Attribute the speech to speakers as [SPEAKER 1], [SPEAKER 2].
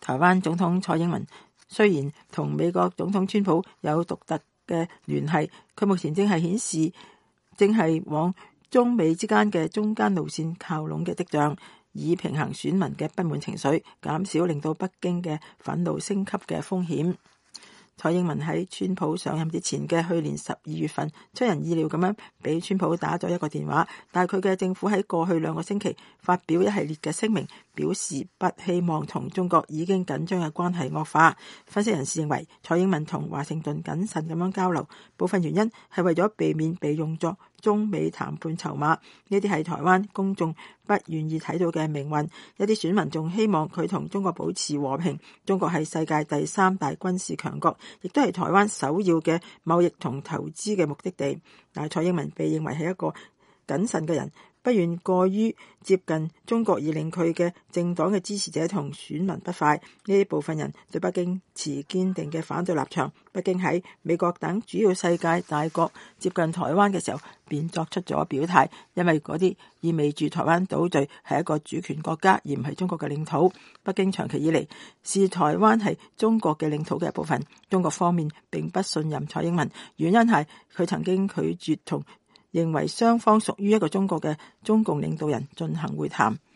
[SPEAKER 1] 台灣總統蔡英文雖然同美國總統川普有獨特嘅聯繫，佢目前正係往中美之間嘅中間路線靠攏嘅跡象，以平衡選民嘅不滿情緒，減少令到北京嘅憤怒升級嘅風險。蔡英文喺川普上任之前嘅去年12月份，出人意料咁樣俾川普打咗一個電話，但係佢嘅政府喺過去2個星期發表一系列嘅聲明，表示不希望同中國已經緊張嘅關係惡化。分析人士認為，蔡英文同華盛頓謹慎咁樣交流，部分原因係為咗避免被用作中美談判籌碼，呢啲係台灣公眾不願意睇到嘅命運。一啲選民仲希望佢同中國保持和平。中國係世界第3大軍事強國，亦都係台灣首要嘅貿易同投資嘅目的地。但係蔡英文被認為係一個謹慎嘅人，不願過於接近中國而令佢嘅政黨嘅支持者同選民不快。呢一部分人對北京持堅定嘅反對立場。北京喺美國等主要世界大國接近台灣嘅時候，便作出咗表態，因為嗰啲意味住台灣島嶼係一個主權國家，而唔係中國嘅領土。北京長期以嚟視台灣係中國嘅領土嘅一部分。中國方面並不信任蔡英文，原因係佢曾經拒絕同認為雙方屬於一個中國嘅中共領導人進行會談。